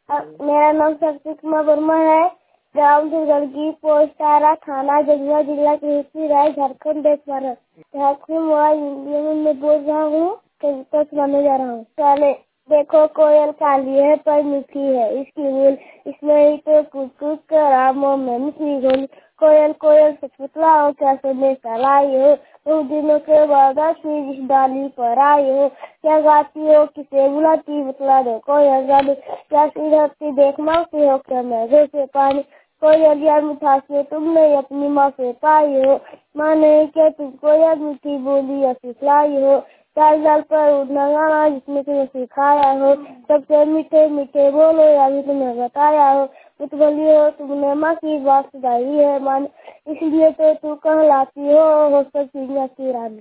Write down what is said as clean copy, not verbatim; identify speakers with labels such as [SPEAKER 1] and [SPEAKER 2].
[SPEAKER 1] मेरा नाम शक्ति कुमार वर्मा है। ग्राम दुर्गढ़ी, पोस्ट आरा, थाना जजुआ, जिला तिरहुत राय, झारखंड देश भारत। झारखंड मोबाइल इंडिया में बोल रहा हूँ, कविता सुनाने जा रहा हूँ। पहले देखो कोयल काली है पर मीठी है, इसकी बोल इसमें ही तो कुछ कुछ कर आमों में मिठी बोल। कोयल कोयल सच बतलाओ, क्या संदेशा लाई हो, बहुत दिनों के बाद आज इस डाली पर आई हो। क्या गाती हो, किसे बुलाती, बतला दो कोयल रानी। क्या सिरहती देख मांगती हो, क्या मैं से पानी। कोयल यार मिठास में तुमने अपनी माँ से पाई हो, माँ ने क्या तुमको यार मीठी बोली या सिखलाई हो। चाल चाल पर उड़ना गाना जिसमें तुम्हें सिखाया हो, सबसे मीठे मीठे बोलो या भी तुम्हें बताया हो। कुछ बोली हो तुमने माँ की बात सुधाई है मान, इसलिए तो तू कहलाती हो सब चिड़िया की रानी।